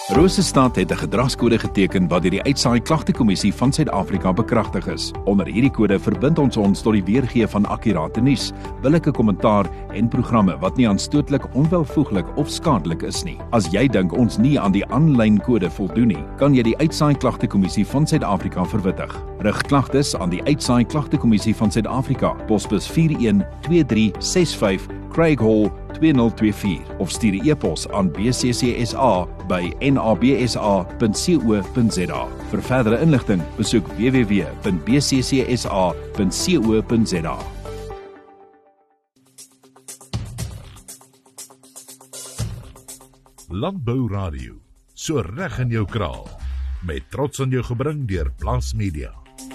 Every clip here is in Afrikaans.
Rosestad het 'n gedragskode geteken wat deur die Uitsaai Klagtekommissie van Suid-Afrika bekragtig is. Onder hierdie kode verbind ons tot die weergee van akkurate nuus, billike kommentaar en programme wat nie aanstootlik, onwelvoeglik of skadelik is nie. As jy dink ons nie aan die aanlyn kode voldoen nie, kan jy die Uitsaai Klagtekommissie van Suid-Afrika verwittig. Rig klagtes aan die Uitsaai Klagtekommissie van Suid-Afrika, posbus 412365 Craig Hall 2024 of stuur 'n e-pos aan bccsa@nabsa.co.za. Vir verdere inligting, besoek www.bccsa.co.za. Landbou Radio, so reg in jou kraal, met trots aan jou gebring deur Plaas Media.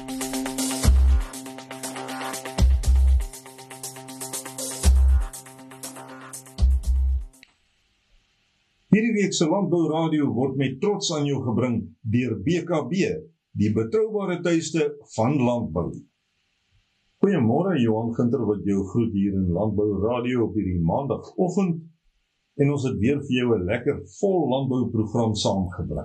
Hierdie week se Landbou Radio word met trots aan jou gebring deur BKB, die betroubare tuiste van landbou. Goeiemôre, Johan Ginter wat jou groet hier in Landbou Radio op hierdie maandagoggend, en ons het weer vir jou 'n lekker vol landbouprogram saamgebring.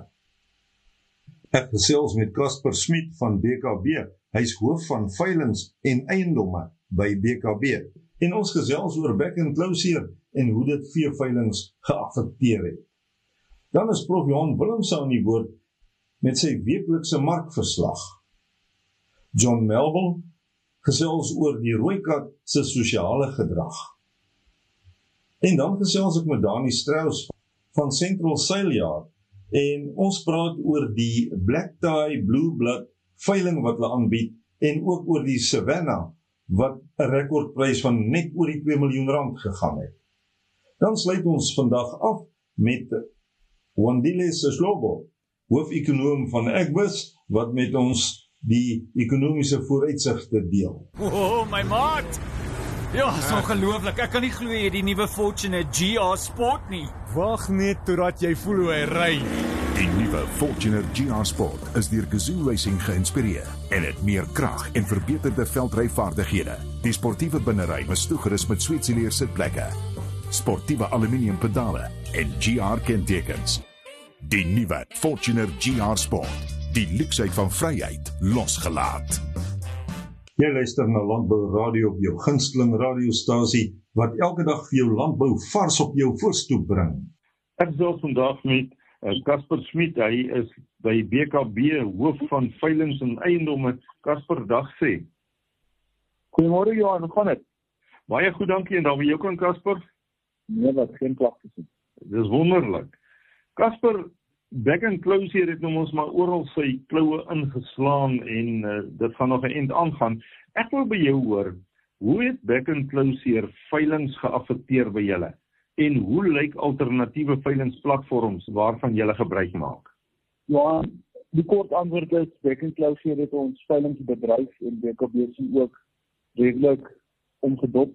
Ek gesels met Casper Smit van BKB, hy's hoof van veilinge en eiendomme by BKB, en ons gesels oor back and closure en hoe dit veeveilings geaffekteer het. Dan is Prof Johan Willemse aan die woord met sy weeklikse markverslag. John Melville gesels oor die rooikat se sosiale gedrag. En dan gesels ek met Dani Strauss van Central Sailyard, en ons praat oor die Black Tie Blue Blood veiling wat hulle aanbied, en ook oor die Savannah wat 'n rekordprys van net oor die 2 miljoen rand gegaan het. Dan sluit ons vandag af met Wandile Seslobo, hoof-ekonoom van Agbus, wat met ons die ekonomiese vooruitsigte deel. Oh, my maat! Ja, is ongelooflik. Ek kan nie glo jy het die nuwe Fortuner GR Sport nie. Wag net totdat jy voel hoe hy ry. Die nuwe Fortuner GR Sport is deur Gazoo Racing geïnspireer en het meer krag en verbeterde veldryvaardighede. Die sportiewe binnery is toegerus met Sweetsileer sitplekke, sportiewe aluminium pedale en GR kentekens. Die nuwe Fortuner GR Sport, die luksheid van vryheid losgelaat. Jy luister na Landbou Radio op jou gunsteling radiostasie, wat elke dag vir jou landbou vars op jou voorstoep bring. Ek sal vandag met Casper Smit, hy is by BKB, hoof van veilinge en eiendomme. Casper, dag sê. Goeiemôre Johan, hoe gaan dit? Baie goed, dankie, en dan by jou kan Casper? Nee, wat geen klagtes nie. Dis wonderlik. Casper, back and closure het ons maar oral sy kloue ingeslaan en dit gaan nog 'n eind aangaan. Ek wil by jou hoor, hoe het back and closure veilinge geaffekteer by julle? En hoe lyk alternatiewe veilingsplatforms waarvan julle gebruik maak? Ja, die kort antwoord is, back and closure het ons veilingsbedryf en BKB se ook redelik omgedop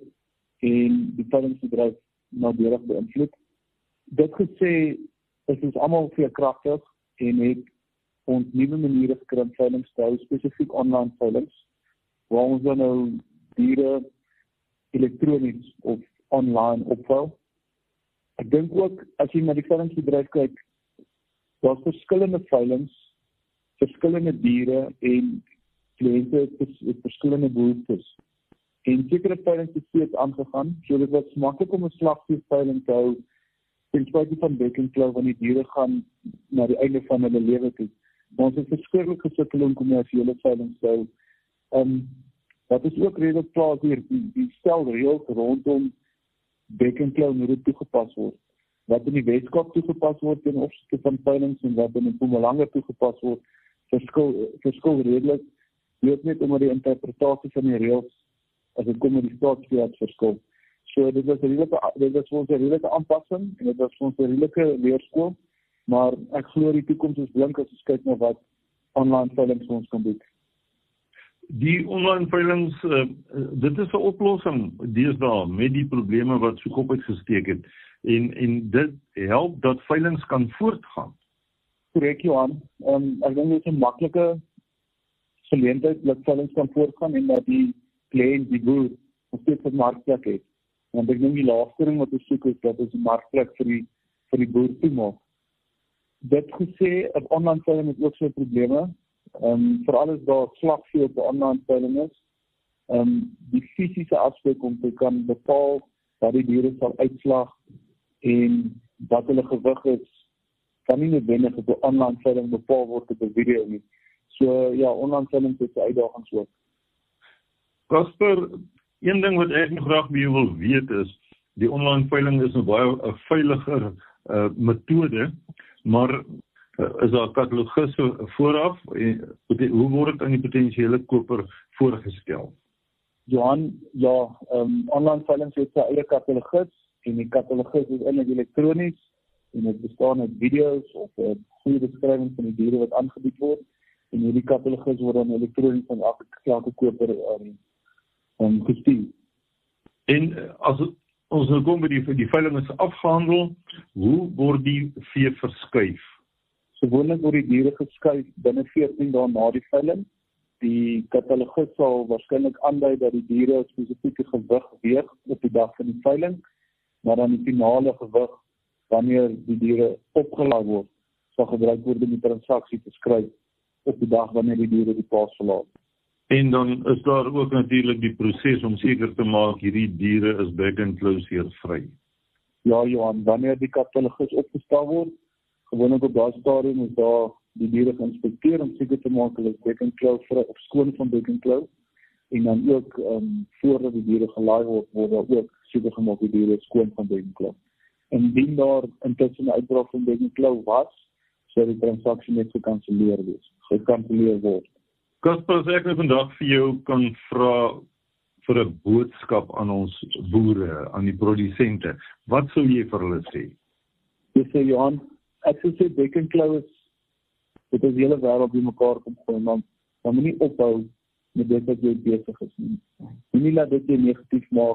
en die veilingsbedryf nadelig beïnvloed. Dit gesê, is ons almal veerkragtig en het ons nuwe maniere gekry om veilings te hou, spesifiek online veilings, waar ons dan nou diere elektronies of online opveil. Ek dink ook, as jy na die veilingsbedryf kyk, daar's verskillende veilings, verskillende diere en kliënte het verskillende behoeftes. En sekere veilings het steeds aangegaan, so dit was maklik om 'n slagveeveiling te hou, ten spyte van back and close, want die diere gaan na die einde van hulle lewe toe. Maar ons het verskriklik gesukkel om kommersiële veilings te hou. Wat is ook redelik klaar hier, die stel reëls rondom back and close moet dit toegepas word. Wat in die Weskaap toegepas word ten opsigte van veilings en wat in Mpumalanga toegepas word, verskil redelik. Dit net omdat die interpretasie van die reëls as dit kom met die staatsveld verskil. So dit was vir ons 'n redelike aanpassing en dit was vir ons 'n redelike leerskool, maar ek glo die toekoms is blink as ons kyk na wat online veilings vir ons kan bied. Die online veilings, dit is 'n oplossing deesdae met die probleme wat so kop uitgesteek het en dit help dat veilings kan voortgaan. Korrek, Johan. Ek dink dit is 'n maklike geleentheid dat veilings kan voortgaan en dat die kliënt, die boer, nog steeds 'n markplek het. Want ek dink die laaste ding wat ons soek is dat ons 'n markplek vir die boer toemaak. Dit gesê, op online veiling is ook so probleme. Veral as daar slagvee op 'n online veiling is. Die fisiese aspek om te kan bepaal wat die diere sal uitslag en wat hulle gewig is, kan nie noodwendig op 'n online veiling bepaal word op 'n video nie. So ja, online veiling het sy uitdagings ook. Casper, een ding wat ek nog graag by jou wil weet is, die online veiling is 'n baie veiliger metode, maar is daar 'n katalogus vooraf? Hoe word dit aan die potensiële koper voorgestel? Johan, ja, online veiling het sy eie katalogus, en die katalogus is eintlik elektronies, en dit bestaan uit video's of 'n goeie beskrywing van die diere wat aangebied word, en hierdie katalogus word dan elektronies aan elke koper gestuur. En as ons nou kom by die veiling is afgehandel, hoe word die vee verskuif? Gewoonlik word die diere geskuif binne 14 dae na die veiling. Die katalogus sal waarskynlik aandui dat die diere 'n spesifieke gewig weeg op die dag van die veiling, maar dan die finale gewig, wanneer die diere opgelaai word, sal gebruik word om die transaksie te skryf op die dag wanneer die diere die plaas verlaat. En dan is daar ook natuurlik die proses om seker te maak hierdie diere is bekkenklauseervry. Ja, Johan, wanneer die katalogus opgestel word, gewoonlik op daai stadium is daar die diere geïnspekteer om seker te maak hulle is bekkenklauseervry of skoon van bekkenklou, en dan ook voordat die diere gelaai word, word daar ook seker gemaak die diere is skoon van bekkenklou. Indien daar intussen 'n uitbraak van bekkenklou was, sou die transaksie net gekanselleer word. Casper, as ek vandag vir jou kan vra vir 'n boodskap aan ons boere, aan die produsente, wat sou jy vir hulle sê? Jy sê, Johan, ek sou sê bekkenklou is, dit is die hele wêreld by mekaar kom gooi, maar dan moet nie ophou met dit wat jy besig is nie. Moenie laat dit jou negatief maak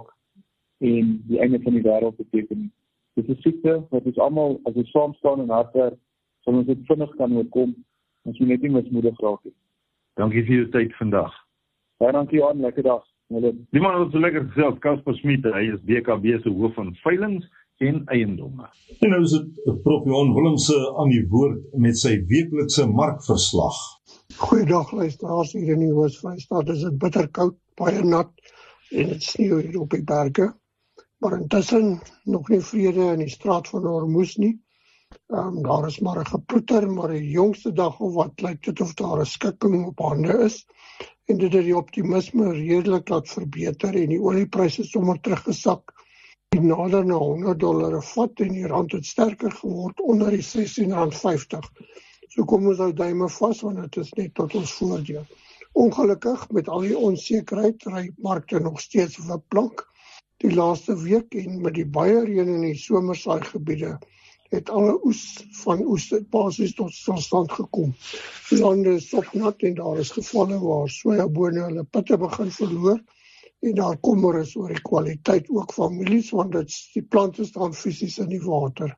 en die einde van die wêreld beteken nie. Dit is 'n siekte wat ons almal, as ons saam staan en hard werk, sal ons dit vinnig kan oorkom, as jy net nie mismoedig raak nie. Dankie vir jou tyd vandag. Baie dankie, Johan, lekker dag. Die man wat so lekker gesels, Casper Smit, hy is BKB se hoof van veilinge en eiendomme. En nou is dit Prof Johan Willemse aan die woord met sy weeklikse markverslag. Goeiedag luisteraars, hier in die Oos-Vrystaat is dit bitterkoud, baie nat en dit sneeu hier op die berge. Maar intussen nog nie vrede in die straat van Hormuz nie. Daar is maar 'n geploeter, maar die jongste dag of wat lyk dit of daar 'n skikking op hande is. En dit het die optimisme redelik laat verbeter en die oliepryse het sommer teruggesak. Die nader na $100 'n vat en die rand het sterker geword onder die R16.50. So kom ons hou duime vas want dit is net tot ons voordeel. Ongelukkig met al die onsekerheid ry markte nog steeds wipplank. Die laaste week en met die baie reën in die somersaaigebiede het alle oes basies tot stilstand gekom. Lande is sopnat en daar is gevalle waar sojabone hulle pitte begin verloor en daar kommer is oor die kwaliteit ook van mielies want die plante staan fisies in die water.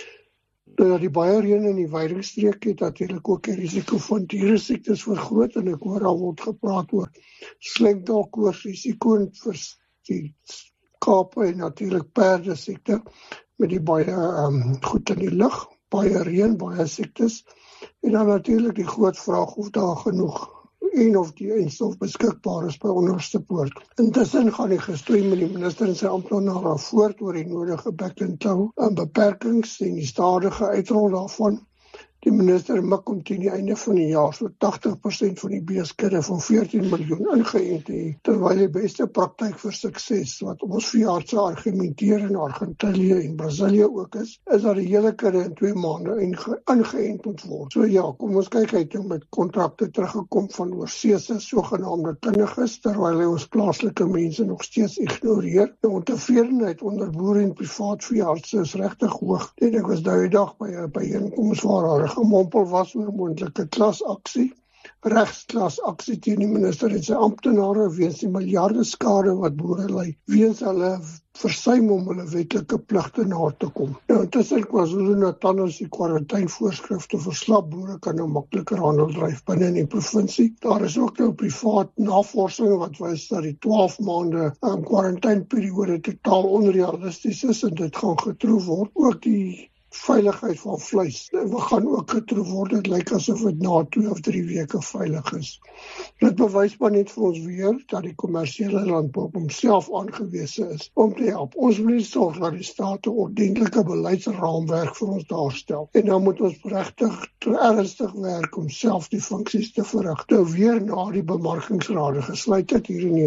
Die baie reën in die weidingstreek het natuurlik ook die risiko van dieresiektes vergroot en ek hoor al word gepraat oor slinkdalkoors risiko vir die skape en natuurlik perdesiekte met die baie goed in die lug, baie reën, baie siektes en dan natuurlik die groot vraag of daar genoeg en of die enstof beskikbaar is by onderste poort. Intussen gaan die gestoei met die minister en sy amptenare voort oor die nodige bekkenklou en beperkings en die stadige uitrol daarvan. Die minister mik om teen die einde van die jaar so 80% van die beeskudde van 14 miljoen ingeënt het, terwyl die beste praktyk vir sukses, wat ons veeartse argumenteer in Argentinië en Brasilië ook is dat die hele kudde in 2 maande ingeënt moet word. So ja, kom ons kyk uit met kontrakte teruggekom van oorseese sogenaamde kundiges, terwyl hy ons plaaslike mense nog steeds ignoreer. Die ontevredenheid onder boere en privaat veeartse is regtig hoog. En ek was daai dag by 'n byeenkoms waar daar gemompel was oor moontlike klasaksie, regsklasaksie teen die minister en sy amptenare weens die miljarde skade wat boere ly, weens hulle versuim om hulle wetlike pligte na te kom. Nou intussen KwaZulu-Natal is die kwarantainevoorskrifte vir slap boere kan nou makliker handel dryf binne in die provinsie. Daar is ook nou privaat navorsing wat wys dat die 12 maande kwarantaineperiode totaal onrealisties is en dit gaan getroof word. Ook die veiligheid van vleis. We gaan ook getroef word, dit lyk asof dit na 2 of 3 weke veilig is. Dit bewys maar net vir ons weer dat die kommersiële landbou op homself aangewese is om te help. Ons moet sorg dat die staat 'n ordentlike beleidsraamwerk vir ons daarstel. En dan moet ons regtig ernstig werk om self die funksies te verrig. Nou weer na die bemarkingsrade gesluit het hier in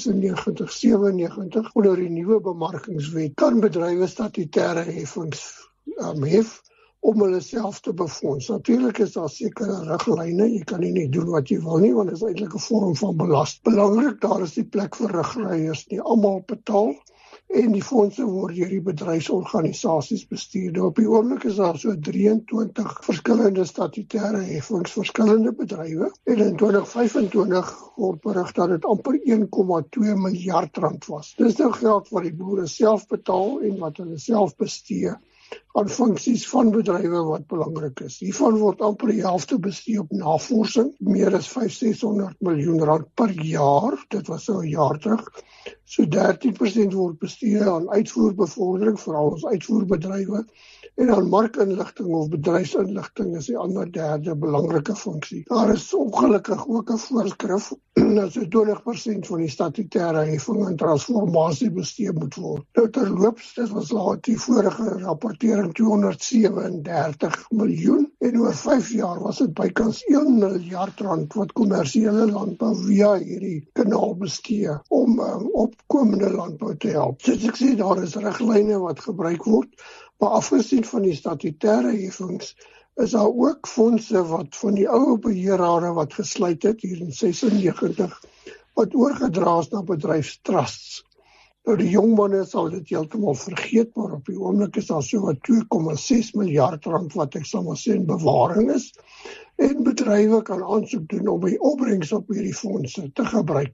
1996-97 onder die nuwe bemarkingswet kan bedrywe statutêre heffings hef om hulle self te befonds. Natuurlik is daar sekere riglyne, jy kan nie doen wat jy wil nie, want dit is eintlik 'n vorm van belasting. Belangrik, daar is die plek vir riglyers, nie almal betaal, en die fondse word deur die bedryfsorganisasies bestuur. Nou op die oomblik is daar so 23 verskillende statutêre heffings, verskillende bedrywe, en in 2025 word berig dat dit amper 1,2 miljard rand was. Dis nou geld wat die boere self betaal en wat hulle self bestee aan funksies van bedrywe wat belangrik is. Hiervan word amper die helfte bestee op navorsing, meer as 500-600 miljoen rand per jaar, dit was so 'n jaar terug. So 13% word bestee aan uitvoerbevordering, veral ons uitvoerbedrywe, en aan markinligting of bedryfsinligting is die ander derde belangrike funksie. Daar is ongelukkig ook 'n voorskrif dat so 20% van die statutêre heffing aan transformasie bestee moet word. Nou terloops, dit was laat die vorige rapportering 237 miljoen en oor 5 jaar was dit bykans 1 miljard rand wat kommersiële landbou via hierdie kanaal bestee om opkomende landbou te help. Soos ek sê, daar is riglyne wat gebruik word, maar afgesien van die statutêre heffings is daar ook fondse wat van die ou beheerrade wat gesluit het hier in 96 wat oorgedra is na bedryfstrusts. Nou die jong manne sal dit heeltemal vergeet, maar op die oomblik is daar so wat 2,6 miljard rand wat ek sal maar sê in bewaring is. En bedrywe kan aansoek doen om die opbrengs op hierdie fondse te gebruik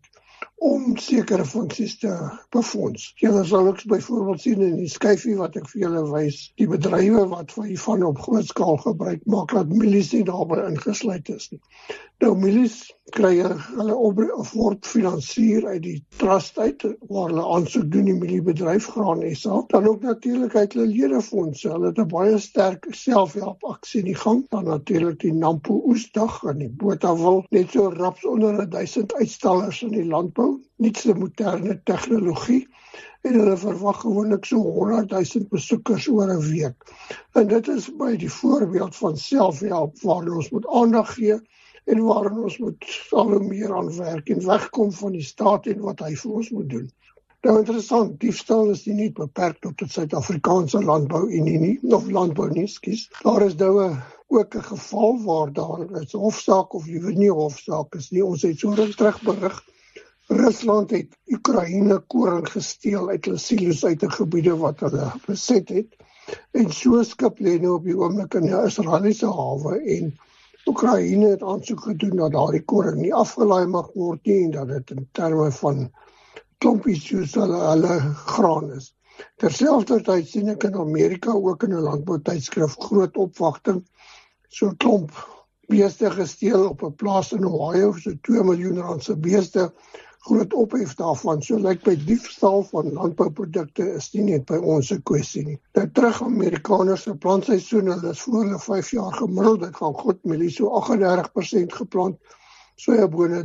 om sekere funksies te befonds. Julle sal ook byvoorbeeld sien in die skyfie wat ek vir julle wys, die bedrywe wat hiervan op groot skaal gebruik maak, dat mielies nie daarbey ingesluit is nie. Nou mielies kry hulle word finansier uit die trust uit, waar hulle aansoek doen die mieliebedryf Graan SA. Dan ook natuurlik uit hulle ledefondse. Hulle het 'n baie sterk selfhelp aksie in die gang. Dan natuurlik die Nampo Oesdag en die Botawil, net so raps onder 1000 uitstallers in die landbou, nuutste moderne tegnologie. En hulle verwag gewoonlik so 100,000 besoekers oor 'n week. En dit is by die voorbeeld van selfhelp waar ons moet aandag gee en waarin ons moet al hoe meer aan werk en wegkom van die staat en wat hy vir ons moet doen. Nou interessant, diefstal is nie beperk tot die Suid-Afrikaanse landbouunie nie, of landbou nie, skus. Daar is nou ook 'n geval waar daar is hofsaak of liewer nie hofsaak is nie. Ons het so ruk terug berig. Rusland het Oekraïne koring gesteel uit hulle silo's uit die gebiede wat hulle beset het. En so skip lê nou op die oomblik in die Israeliese hawe en Oekraïne het aansoek gedoen dat daardie koring nie afgelaai mag word nie en dat dit in terme van klompies soos hulle graan is. Terselfdertyd sien ek in Amerika ook in 'n landboutydskrif groot opwagting, so 'n klomp beeste gesteel op 'n plaas in Ohio, so 2 miljoen rand se beeste, groot ophef daarvan. So lyk by diefstal van landbouprodukte is nie net by ons 'n kwessie nie. Nou terug Amerikaners se plantseisoen, hulle is voor hulle 5 jaar gemiddeld, dit gaan goed, mielies so 38% geplant, soja bone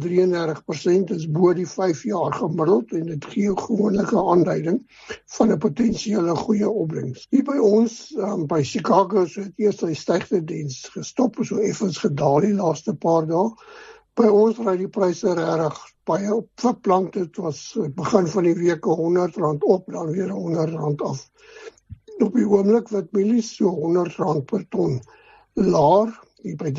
33% is bo die 5 jaar gemiddeld en dit gee gewoonlik 'n aanduiding van 'n potensiële goeie opbrengs. Hier by ons, by Chicago, so het eers sy stygtediens gestop, so effens gedaal die laaste paar dae. By ons ry die pryse regtig baie op verplank. Dit was begin van die week R100 op, dan weer R100 af. Op die oomblik wat mielies so R100 per ton laer, hier by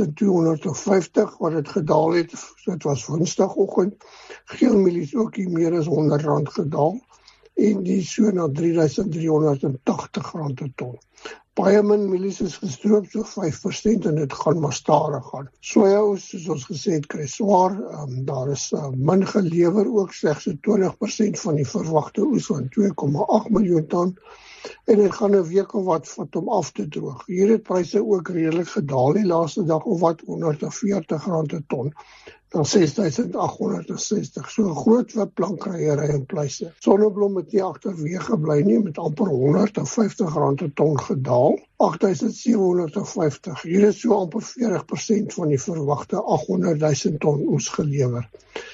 3250 wat dit gedaal het, so dit was Woensdagoggend, geelmielies ook hier meer as R100 gedaal, en die so na R3380 per ton. Baie min mielies is gestroop, so 5% en dit gaan maar stadig gaan. Sojaoes, soos ons gesê het, kry swaar, daar is min gelewer ook, slegs so 20% van die verwagte oes van 2,8 miljoen ton. en dit gaan 'n week of wat vat om af te droog. Hier het pryse ook redelik gedaal die laaste dag of wat, R140 'n ton, na 6.860. So 'n groot wip plankryery in pryse. Sonneblom het nie agterweeg gebly nie, met amper R150 'n ton gedaal, 8.750. Hier is so amper 40% van die verwagte 800.000 ton oes gelewer.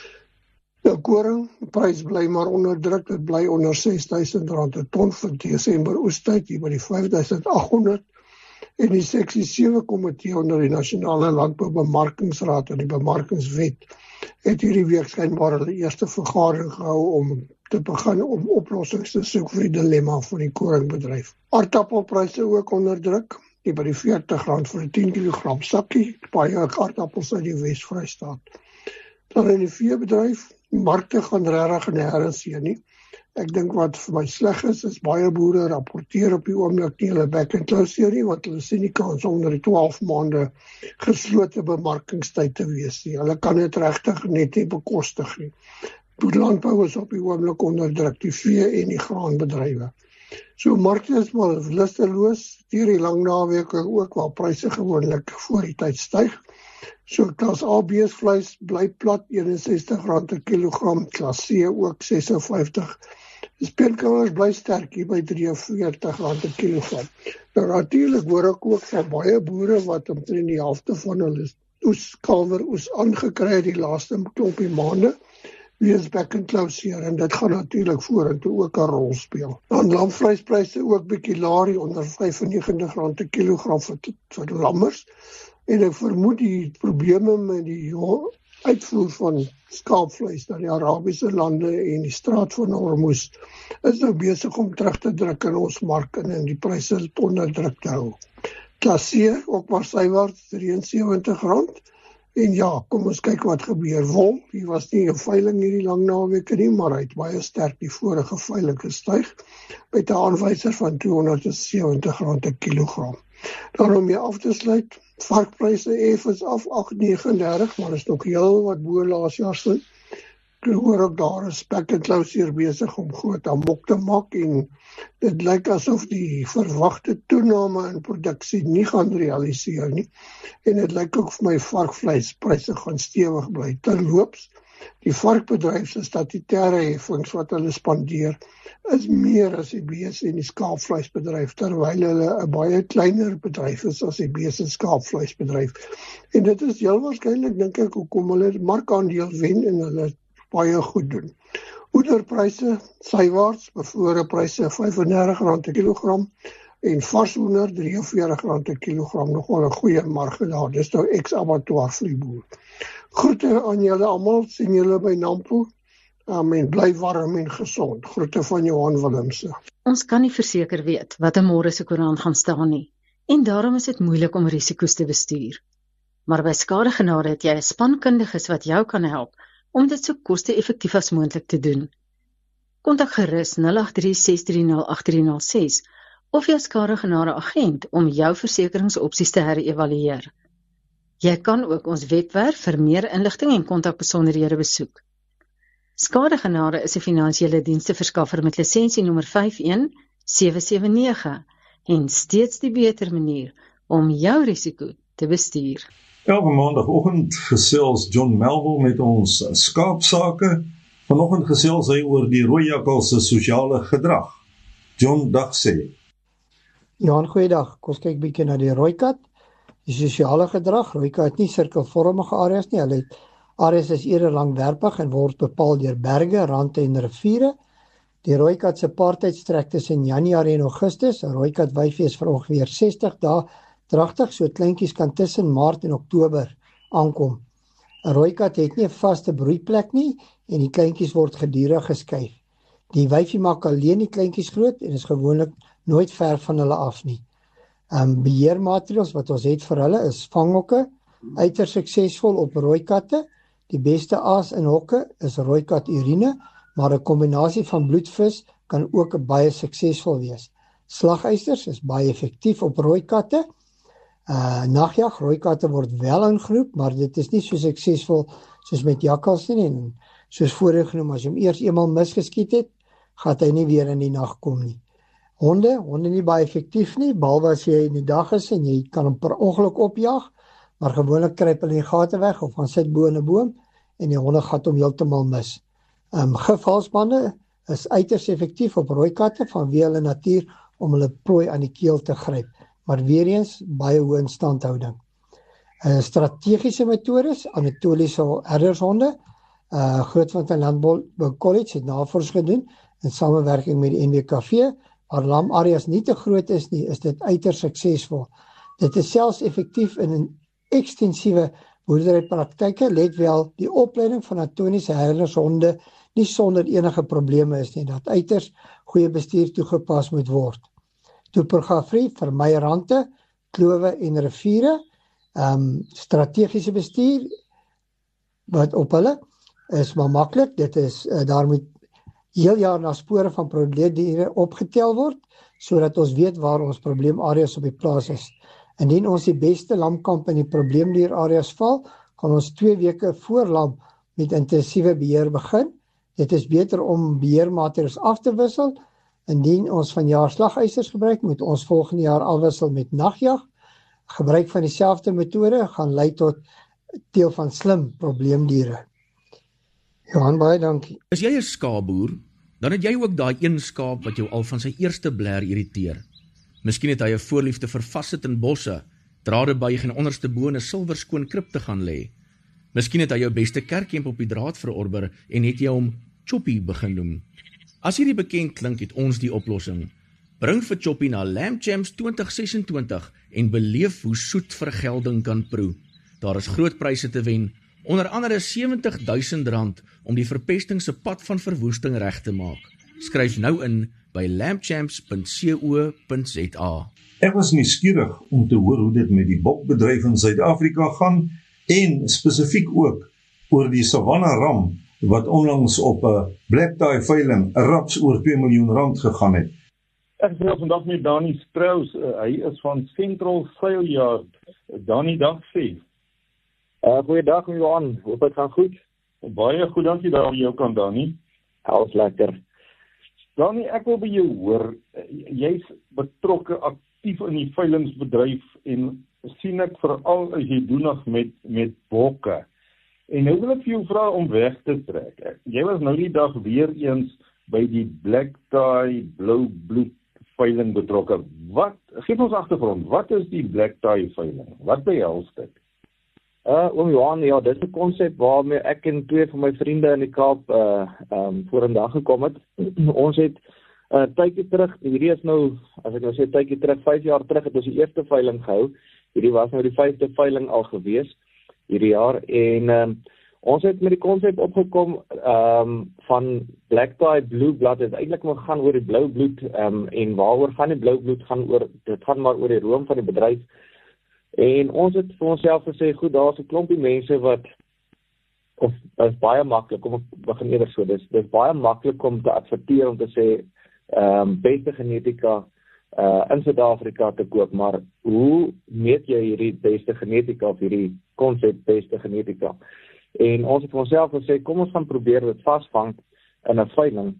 Die koringprys bly maar onder druk, dit bly onder R6.000 'n ton vir Desember oestyd, hier by die 5.800, en die seksie 7 komitee onder die Nasionale Landboubemarkingsraad en die Bemarkingswet het hierdie week skynbaar hulle eerste vergadering gehou om te begin om oplossings te soek vir die dilemma van die koringbedryf. Aardappelpryse ook onder druk, hier by die R40 vir 'n 10 kg sakkie, baie aardappels uit die Wes-Vrystaat. Dan in die veebedryf, markte gaan regtig nêrens heen nie. Ek dink wat vir my sleg is baie boere rapporteer op die oomblik nie hulle back and close nie, want hulle sien nie kans om onder die 12 maande geslote bemarkingstyd te wees nie. Hulle kan dit regtig net nie bekostig nie. Boerlandbou is op die oomblik onder druk, die vee en die graanbedrywe. So markte is maar lusteloos, deur die lang naweke ook waar pryse gewoonlik voor die tyd styg. So klas A beesvleis bly plat, R61 'n kilogram, klas C ook 56. Speenkamers bly sterk hier by R43 'n kilogram. Nou natuurlik hoor ek ook van baie boere wat omtrent die helfte van hulle kalweroes aangekry het die laaste klompie maande, weens back and close hier, en dit gaan natuurlik vorentoe ook 'n rol speel. Dan lamvleispryse ook bietjie laer, onder R95 'n kilogram vir lammers. En ek vermoed die probleme met die uitvoer van skaapvleis na die Arabiese lande en die straat van Hormuz is nou besig om terug te druk in ons mark en die pryse onder druk te hou. Klas C, ook maar sywaarts R73. En ja, kom ons kyk wat gebeur. Wol, hier was nie 'n veiling hierdie lang naweke nie, maar hy het baie sterk die vorige veiling gestyg met 'n aanwyser van R270 'n kilogram. Dan om mee af te sluit, varkpryse effens af 8.39, maar is nog heel wat bo laas jaar se. Ek hoor ook daar is back and close hier besig om groot amok te maak en dit lyk asof die verwagte toename in produksie nie gaan realiseer nie. En dit lyk ook vir my varkvleispryse gaan stewig bly. Terloops, die varkbedryf se statutêre heffings wat hulle spandeer is meer as die bees en die skaapvleisbedryf, terwyl hulle 'n baie kleiner bedryf is as die bees en skaapvleisbedryf. En dit is heel waarskynlik, dink ek, hoekom hulle markaandeel wen en hulle baie goed doen. Hoenderpryse sywaarts, bevroore pryse R35 'n kilogram en vars hoender R43 'n kilogram, nogal 'n goeie marge daar. Dis nou ex-abattoir vir die boer. Groete aan julle almal, sien julle by Nampo. En bly warm en gesond. Groete van Johan Willemse. Ons kan nie verseker weet wat môre se koerant gaan staan nie, en daarom is dit moeilik om risiko's te bestuur. Maar by Skadegenade het jy 'n span kundiges wat jou kan help om dit so koste-effektief as moontlik te doen. Kontak gerus 083-630-8306 of jou Skadegenade agent om jou versekeringsopsies te herevalueer. Jy kan ook ons webwerf vir meer inligting en kontakbesonderhede besoek. Skadegenade is 'n finansiële diensteverskaffer met lisensie-nommer 51779 en steeds die beter manier om jou risiko te bestuur. Elke maandagoggend gesels John Melville met ons skaapsake. Vanoggend gesels hy oor die rooi jakkals se sosiale gedrag. John, dag sê. Ja, goeiedag. Kom ons kyk bietjie na die rooikat. Die sosiale gedrag, rooikat het nie sirkelvormige areas nie. Hulle het areas is eerder langwerpig en word bepaal deur berge, rande en riviere. Die rooikat se paartyd strek tussen Januarie en Augustus. 'n Rooikat wyfie is vir ongeveer 60 dae dragtig, so kleintjies kan tussen Maart en Oktober aankom. 'n Rooikat het nie 'n vaste broeiplek nie en die kleintjies word gedurig geskuif. Die wyfie maak alleen die kleintjies groot en is gewoonlik nooit ver van hulle af nie. Beheermaatreëls wat ons het vir hulle is vanghokke, uiters suksesvol op rooikatte. Die beste aas in hokke is rooikat urine, maar 'n kombinasie van bloedvis kan ook baie suksesvol wees. Slagysters is baie effektief op rooikatte. Nagjag, rooikatte word wel ingeroep, maar dit is nie so suksesvol soos met jakkals nie. En soos voorheen genoem, as jy hom eers eenmal misgeskiet het, gaan hy nie weer in die nag kom nie. Honde nie baie effektief nie, behalwe as jy in die dag is en jy kan hom per ongeluk opjaag, maar gewoonlik kruip hulle in die gate weg of gaan sit bo in 'n boom en die honde gaan hom heeltemal mis. Gifhalsbande is uiters effektief op rooi katte vanweë hulle natuur om hulle prooi aan die keel te gryp, maar weer eens baie hoë instandhouding. Strategiese metodes, Anatoliese herdershonde, Grootfontein Landbou College het navorsing gedoen in samewerking met die NWKV, waar lamareas nie te groot is nie, is dit uiters suksesvol. Dit is selfs effektief in 'n ekstensiewe boerderypraktyke, let wel, die opleiding van Anatoliese herdershonde nie sonder enige probleme is nie, dat uiters goeie bestuur toegepas moet word. Topografie vermy rande, klowe en riviere, strategiese bestuur wat op hulle is maar maklik. Dit is daar moet heel jaar na spore van probleemdiere opgetel word sodat ons weet waar ons probleemareas op die plaas is. Indien ons die beste lamkamp in die probleemdierareas val, kan ons 2 weke voor lam met intensiewe beheer begin. Dit is beter om beheermaatreëls af te wissel. Indien ons vanjaar slaguisers gebruik, moet ons volgende jaar afwissel met nagjag. Gebruik van dieselfde metode gaan lei tot teel van slim probleemdiere. Johan, baie dankie. As jy 'n skaapboer, dan het jy ook daai een skaap wat jou al van sy eerste bler irriteer. Miskien het hy 'n voorliefde vir vassit in bosse, drade buig en onderste bo in 'n silverskoon krib te gaan lê. Miskien het hy jou beste kerkhemp op die draad verorber en het jy hom Choppy begin noem. As hierdie bekend klink, het ons die oplossing. Bring vir Choppy na Lamb Champs 2026 en beleef hoe soet vergelding kan proe. Daar is groot pryse te wen, onder andere R70.000 om die verpesting se pad van verwoesting reg te maak. Skryf nou in by lambchamps.co.za. Ek was nuuskierig om te hoor hoe dit met die bokbedryf in Suid-Afrika gaan en spesifiek ook oor die Savannah ram wat onlangs op 'n black tie veiling 'n raps oor R2 miljoen gegaan het. Ek is vandag met Dani Strauss, hy is van Central Sale Yard. Dani, dag sê. Goeiedag Johan, hoop dit gaan goed? Baie goed, dankie daar aan jou kant, Dani. Alles lekker. Dani, ek wil by jou hoor, jy's betrokke aktief in die veilingsbedryf en sien ek veral as jy doenig met bokke. En nou wil ek vir jou vra om weg te trek. Jy was nou die dag weer eens by die black tie blou bloed veiling betrokke. Geef ons agtergrond, wat is die black tie veiling? Wat behels dit? Johan, ja, dit is 'n konsep waarmee ek en 2 van my vriende in die Kaap vorendag gekom het. Ons het tydjie terug, hierdie is nou, as ek nou sê tydjie terug, 5 jaar terug het ons die eerste veiling gehou. Hierdie was nou die 5de veiling al gewees hierdie jaar en ons het met die konsep opgekom van black tie blue blood. Dit eintlik maar gaan oor die blou bloed en waaroor gaan die blou bloed dit gaan maar oor die room van die bedryf. En ons het vir onsself gesê, goed, daar is 'n klompie mense wat dit is baie maklik om begin eerder so. Dis baie maklik om te adverteer om te sê beste genetika in Suid-Afrika te koop, maar hoe meet jy hierdie beste genetika of hierdie konsep beste genetika? En ons het vir onsself gesê, kom ons gaan probeer dit vasvang in 'n veiling,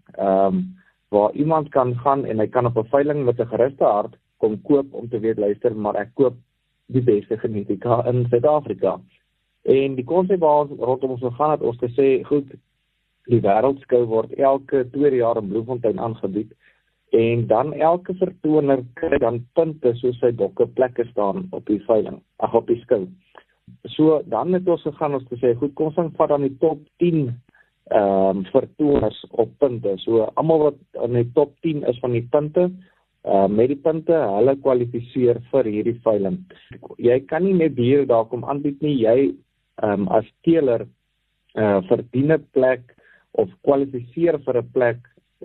waar iemand kan gaan en hy kan op 'n veiling met 'n geruste hart kom koop om te weet, luister, maar ek koop die beste genetika in Suid-Afrika. En die konsep waar rondom ons gegaan het, ons gesê, goed, die wêreldskou word elke 2 jaar in Bloemfontein aangebied, en dan elke vertoner kry dan punte soos sy bokke plekke staan op die veiling, op die skou. So, dan het ons gegaan, ons gesê, goed, kom ons vat dan die top 10 vertoners op punte. So, almal wat in die top 10 is van die punte, met die punte, hulle kwalifiseer vir hierdie veiling. Jy kan nie net bier daar kom aanbied nie, jy as teeler verdien 'n plek of kwalifiseer vir 'n plek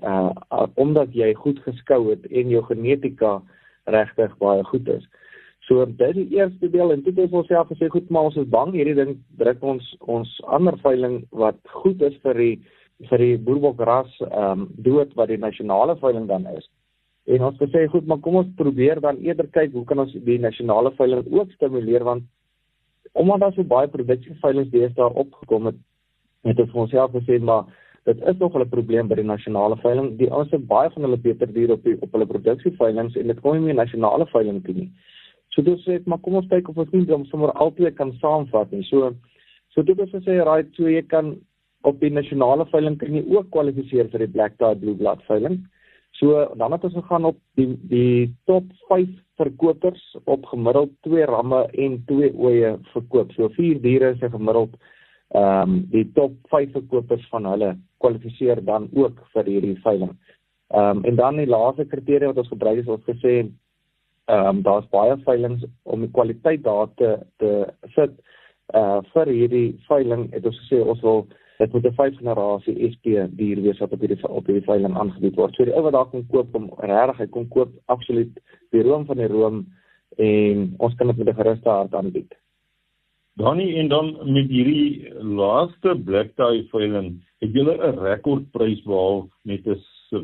omdat jy goed geskou het en jou genetika regtig baie goed is. So dit is die eerste deel en toe het ons self gesê, goed, maar ons is bang, hierdie ding druk ons ander veiling wat goed is vir die boerbokras dood wat die nasionale veiling dan is. En ons gesê, goed, maar kom ons probeer dan eerder kyk, hoe kan ons die nasionale veiling ook stimuleer, want omdat daar so baie produksieveilings deesdae opgekom het ons vir onsself gesê, maar dit is nog 'n probleem by die nasionale veiling. Die ouens het baie van hulle beter duur op hulle produksieveilings en dit kom nie meer nasionale veiling toe nie. So dit sê, maar kom ons kyk of ons nie sommer albei kan saamvat nie. So dit is gesê, right, so jy kan op die nasionale veiling kan jy ook kwalifiseer vir die Black Tie Blue Blood veiling. So dan het ons gegaan op die top 5 verkopers op gemiddeld 2 ramme en 2 oeye verkoop. So 4 diere is gemiddeld die top 5 verkopers van hulle kwalifiseer dan ook vir hierdie veiling. En dan die laaste kriteria wat ons gebruik is, ons gesê daar's baie veilings om die kwaliteit daar te sit vir hierdie veiling. Het ons gesê ons wil dit moet 'n 5 generasie SP dier wees wat op hierdie veiling aangebied word. So die ou wat daar kon koop, hy kon koop absoluut die room van die room en ons kan dit met 'n geruste hart aanbied. Danny, en dan met hierdie laaste Black Tie veiling, het julle 'n rekordprys behaal met 'n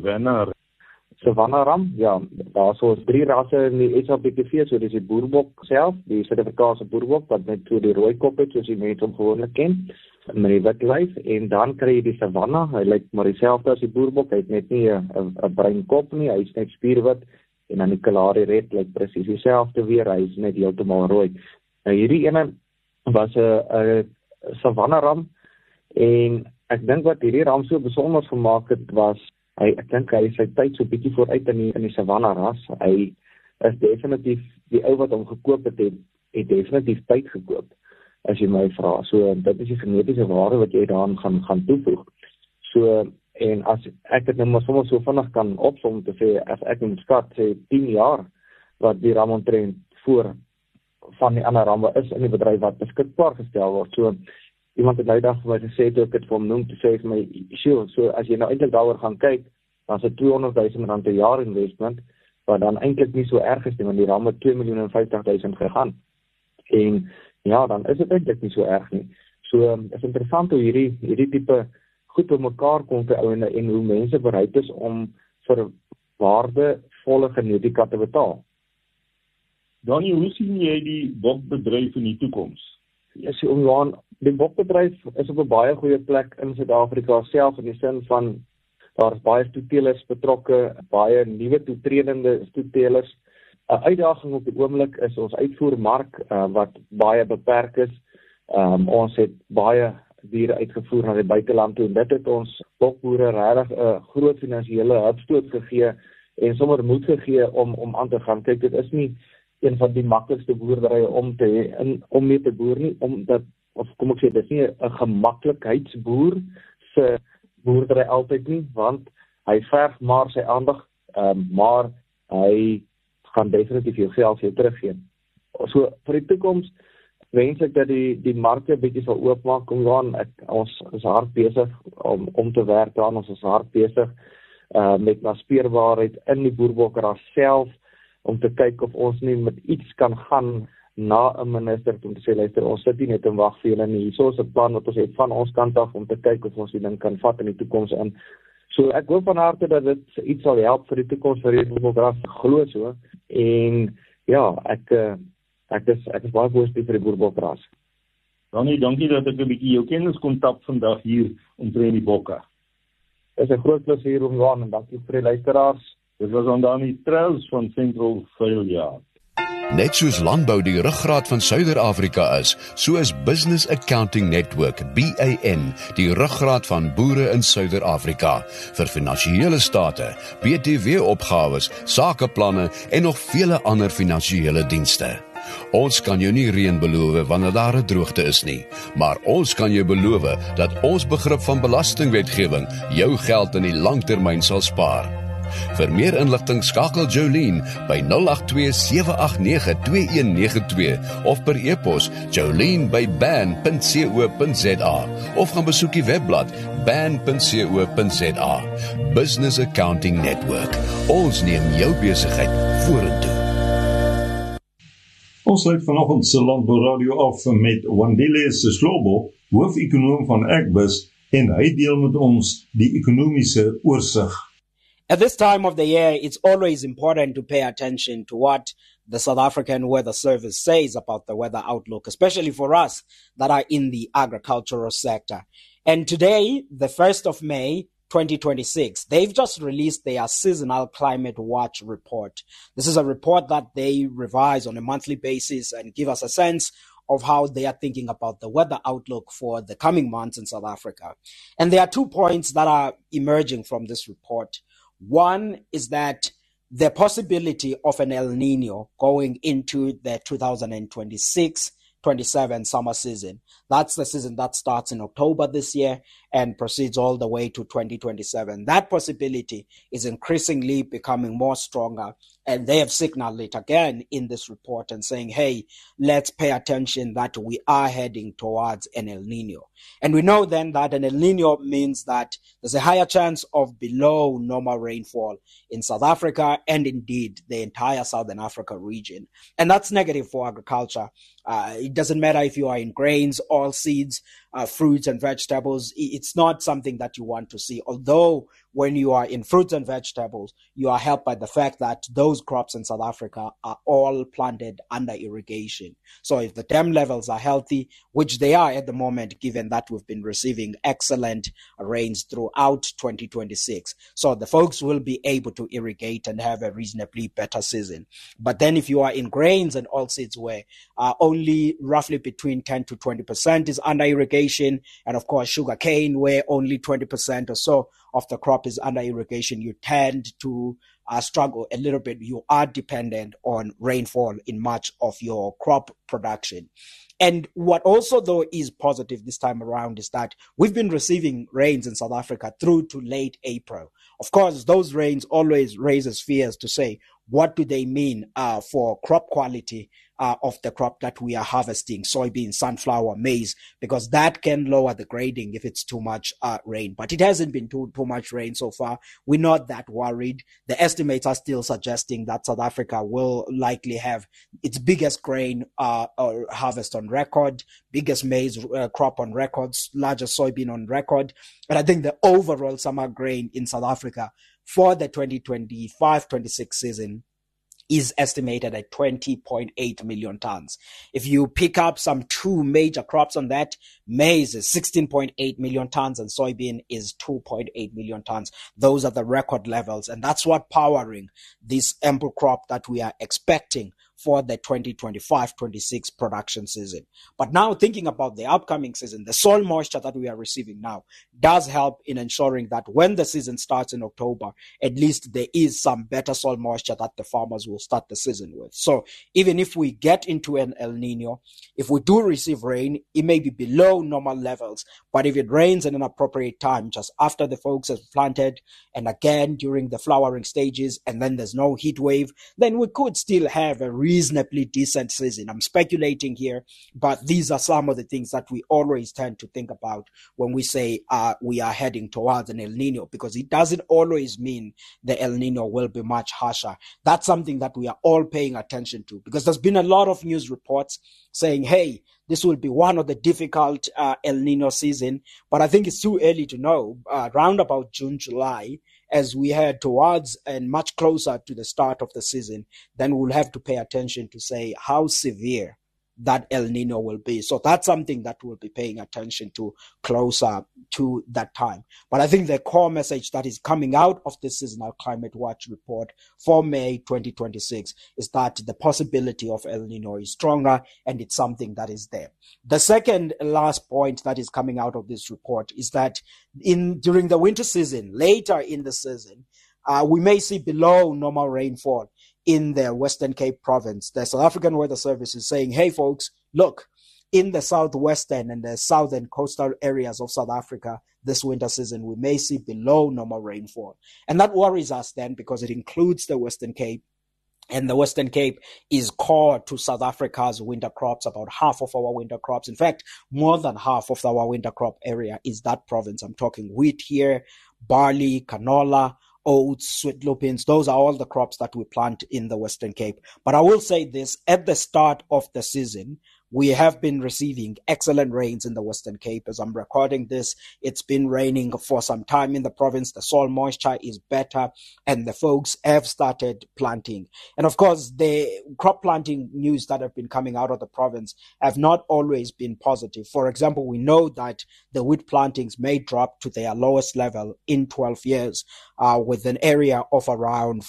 Savannah ram? Ja, daar is 3 rasse in die SABTV, so dis die boerbok self, die Suid-Afrikaanse boerbok, wat met so die rooi kop het, soos die mense hom gewoonlik ken, met die wit lyf, en dan kry jy die Savannah, hy lyk maar dieselfde as die boerbok, hy het net nie 'n bruin kop nie, hy is net spierwit, en dan die Kalahari Red lyk presies dieselfde weer, hy is net heeltemal rooi. Nou hierdie ene was 'n Savannah ram, en ek dink wat hierdie ram so besonder gemaak het, was ek dink hy is sy tyd so bietjie vooruit in die Savannah ras. Hy is definitief, die ou wat hom gekoop het definitief tyd gekoop, as jy my vra. So dit is die genetiese waarde wat jy daaraan gaan toevoeg. So, en as ek dit nou maar sommer so vinnig kan opsom te sê, as ek moet skat sê 10 jaar wat die ram omtrent voor van die ander ramme is in die bedryf wat beskikbaar gestel word. So iemand het nou dag vir my gesê, toe ek het vir hom noem, te sê vir my, so as jy nou eintlik daaroor gaan kyk, dan is dit R200,000 per jaar investment, wat dan eintlik nie so erg is nie, want die ram het R2,050,000 gegaan. En ja, dan is dit eintlik nie so erg nie. So is interessant hoe hierdie tipe goed op mekaar kom te ouene en hoe mense bereid is om vir waardevolle genetika te betaal. Danny, hoe sien jy die bokbedryf in die toekoms? Ja, so Johan, die bokbedryf is op 'n baie goeie plek in Suid-Afrika self, in die sin van daar is baie toetelers betrokke, baie nuwe toetredende toetelers. 'n Uitdaging op die oomblik is ons uitvoermark wat baie beperk is. Ons het baie diere uitgevoer na die buiteland toe en dit het ons bokboere regtig 'n groot finansiële hupstoot gegee en sommer moed gegee om aan te gaan. Kyk, dit is nie een van die maklikste boerderye om mee te boer nie, omdat, of kom ek sê, dit is nie 'n gemaklikheidsboer se boerdery altyd nie, want hy verg maar sy aandag, maar hy gaan definitief jou geld weer teruggee. So vir die toekoms wens ek dat die markte bietjie sal oopmaak. Ons is hard besig om te werk aan, ons is hard besig met naspeurbaarheid in die boerbokras self, om te kyk of ons nie met iets kan gaan na 'n minister om te sê, luister, ons sit nie net en wag vir julle nie. Hierso is 'n plan wat ons het van ons kant af om te kyk of ons die ding kan vat in die toekoms in. So ek hoop van harte dat dit iets sal help vir die toekoms vir die boerbokras, glo so. En ja, ek is baie positief vir die boerbokras. Danny, dankie dat ek 'n bietjie jou kennis kon tap vandag hier omtrent die bokke. Dit is 'n groot plesier om te aan en dankie vir die luisteraars. Dit was aan Danny Trouws van Central Veilyard. Net soos landbou die ruggraat van Suider-Afrika is, so is Business Accounting Network, BAN, die ruggraat van boere in Suider-Afrika, vir finansiële state, BTW-opgawes, sakeplanne en nog vele ander finansiële dienste. Ons kan jou nie reën beloof wanneer daar 'n droogte is nie, maar ons kan jou beloof dat ons begrip van belastingwetgewing jou geld in die langtermyn sal spaar. Vir meer inligting skakel Jolene by 082-789-2192 of per e-pos jolene@ban.co.za of gaan besoek die webblad ban.co.za. Business Accounting Network. Ons neem jou besigheid vorentoe. Ons sluit vanoggend se Landbou Radio af met Wandile Seslobo, hoof-ekonoom van Agbus, en hy deel met ons die ekonomiese oorsig. At this time of the year, it's always important to pay attention to what the South African Weather Service says about the weather outlook, especially for us that are in the agricultural sector. And today, the 1st of May, 2026, they've just released their seasonal climate watch report. This is a report that they revise on a monthly basis and give us a sense of how they are thinking about the weather outlook for the coming months in South Africa. And there are 2 points that are emerging from this report. One is that the possibility of an El Nino going into the 2026-27 summer season. That's the season that starts in October this year and proceeds all the way to 2027. That possibility is increasingly becoming more stronger, and they have signaled it again in this report and saying, hey, let's pay attention that we are heading towards an El Nino. And we know then that an El Nino means that there's a higher chance of below normal rainfall in South Africa and indeed the entire Southern Africa region. And that's negative for agriculture. It doesn't matter if you are in grains, oilseeds, fruits and vegetables. It's not something that you want to see. Although when you are in fruits and vegetables, you are helped by the fact that those crops in South Africa are all planted under irrigation. So if the dam levels are healthy, which they are at the moment, given that we've been receiving excellent rains throughout 2026. So the folks will be able to irrigate and have a reasonably better season. But then if you are in grains and oilseeds where only roughly between 10 to 20% is under irrigation, and of course sugarcane where only 20% or so of the crop is under irrigation, you tend to struggle a little bit. You are dependent on rainfall in much of your crop production. And what also, though, is positive this time around is that we've been receiving rains in South Africa through to late April. Of course, those rains always raises fears to say, what do they mean for crop quality of the crop that we are harvesting, soybean, sunflower, maize, because that can lower the grading if it's too much rain. But it hasn't been too much rain so far. We're not that worried. The estimates are still suggesting that South Africa will likely have its biggest grain harvest on record, biggest maize crop on record, largest soybean on record. And I think the overall summer grain in South Africa for the 2025-26 season is estimated at 20.8 million tons. If you pick up some 2 major crops on that, maize is 16.8 million tons and soybean is 2.8 million tons. Those are the record levels, and that's what powering this ample crop that we are expecting for the 2025-26 production season. But now thinking about the upcoming season, the soil moisture that we are receiving now does help in ensuring that when the season starts in October, at least there is some better soil moisture that the farmers will start the season with. So even if we get into an El Nino, if we do receive rain, it may be below normal levels, but if it rains at an appropriate time, just after the folks have planted, and again during the flowering stages, and then there's no heat wave, then we could still have a reasonably decent season. I'm speculating here, but these are some of the things that we always tend to think about when we say we are heading towards an El Nino, because it doesn't always mean the El Nino will be much harsher. That's something that we are all paying attention to, because there's been a lot of news reports saying, hey, this will be one of the difficult El Nino season, but I think it's too early to know. Around about June, July, as we head towards and much closer to the start of the season, then we'll have to pay attention to say how severe that El Nino will be. So that's something that we'll be paying attention to closer to that time. But I think the core message that is coming out of this seasonal climate watch report for May 2026 is that the possibility of El Nino is stronger, and it's something that is there. The second last point that is coming out of this report is that during the winter season, later in the season, we may see below normal rainfall in the Western Cape province. The South African Weather Service is saying, hey folks, look, in the southwestern and the southern coastal areas of South Africa this winter season, we may see below normal rainfall. And that worries us then, because it includes the Western Cape. And the Western Cape is core to South Africa's winter crops, about half of our winter crops. In fact, more than half of our winter crop area is that province. I'm talking wheat here, barley, canola, oats, sweet lupins. Those are all the crops that we plant in the Western Cape. But I will say this, at the start of the season, we have been receiving excellent rains in the Western Cape. As I'm recording this, it's been raining for some time in the province. The soil moisture is better and the folks have started planting. And of course, the crop planting news that have been coming out of the province have not always been positive. For example, we know that the wheat plantings may drop to their lowest level in 12 years, with an area of around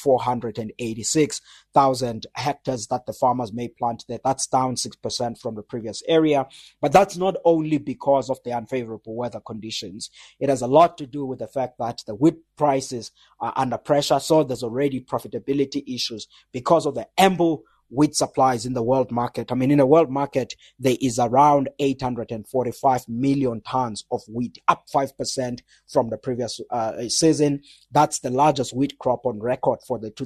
486,000 hectares that the farmers may plant there. That's down 6% from the previous area. But that's not only because of the unfavorable weather conditions. It has a lot to do with the fact that the wheat prices are under pressure. So there's already profitability issues because of the ample wheat supplies in the world market. I mean, in the world market, there is around 845 million tons of wheat, up 5% from the previous season. That's the largest wheat crop on record for the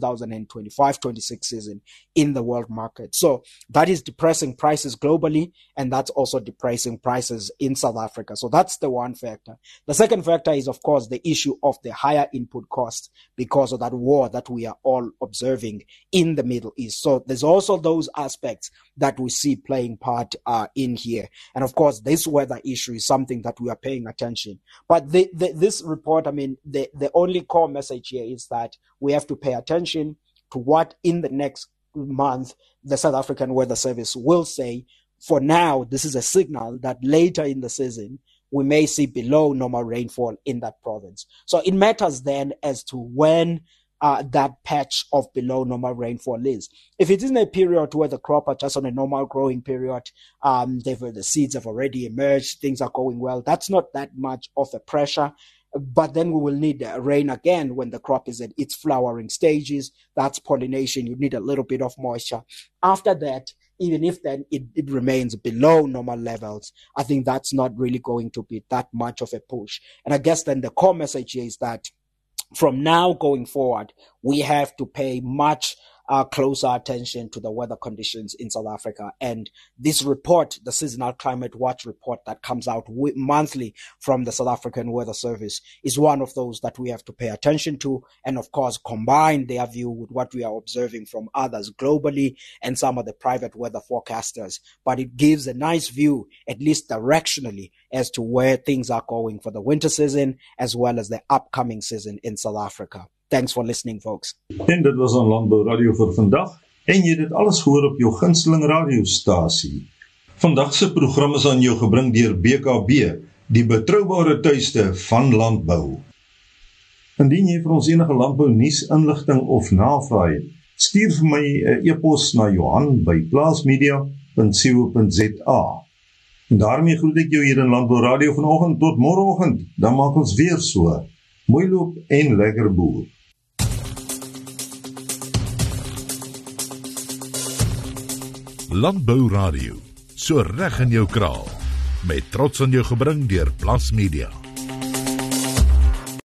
2025-26 season in the world market. So that is depressing prices globally, and that's also depressing prices in South Africa. So that's the one factor. The second factor is, of course, the issue of the higher input costs because of that war that we are all observing in the Middle East. So there's also those aspects that we see playing part in here. And of course, this weather issue is something that we are paying attention. But this report, I mean, the only core message here is that we have to pay attention to what in the next month the South African Weather Service will say. For now, this is a signal that later in the season, we may see below normal rainfall in that province. So it matters then as to when that patch of below normal rainfall is. If it is in a period where the crop are just on a normal growing period, the seeds have already emerged, things are going well, that's not that much of a pressure. But then we will need rain again when the crop is at its flowering stages. That's pollination. You need a little bit of moisture. After that, even if then it remains below normal levels, I think that's not really going to be that much of a push. And I guess then the core message here is that from now going forward, we have to pay much closer attention to the weather conditions in South Africa. And this report, the Seasonal Climate Watch report that comes out monthly from the South African Weather Service, is one of those that we have to pay attention to, and of course combine their view with what we are observing from others globally and some of the private weather forecasters. But it gives a nice view, at least directionally, as to where things are going for the winter season as well as the upcoming season in South Africa. Thanks for listening, folks. En dit was aan Landbou Radio vir vandag, en jy dit alles gehoor op jou gunsteling radiostasie. Vandag se program is aan jou gebring deur BKB, die betroubare tuiste van landbou. Indien jy vir ons enige landbou nuus, inligting of navraag het, stuur vir my 'n e-pos na Johan@plaasmedia.co.za. En daarmee groet ek jou hier in Landbou Radio vanoggend tot môreoggend. Dan maak ons weer so. Mooi loop en lekker boer. Landbou Radio, so reg in jou kraal, met trots aan jou gebring deur Plaas Media.